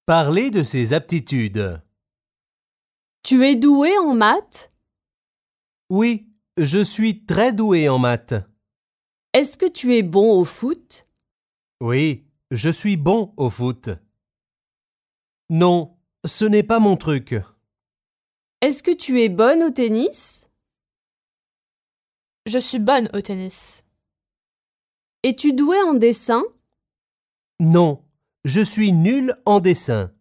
Parler de ses aptitudes. Tu es doué en maths? Oui, je suis très doué en maths. Est-ce que tu es bon au foot? Oui, je suis bon au foot. Non, ce n'est pas mon truc. Est-ce que tu es bonne au tennis? Je suis bonne au tennis. Es-tu doué en dessin? Non, je suis nul en dessin.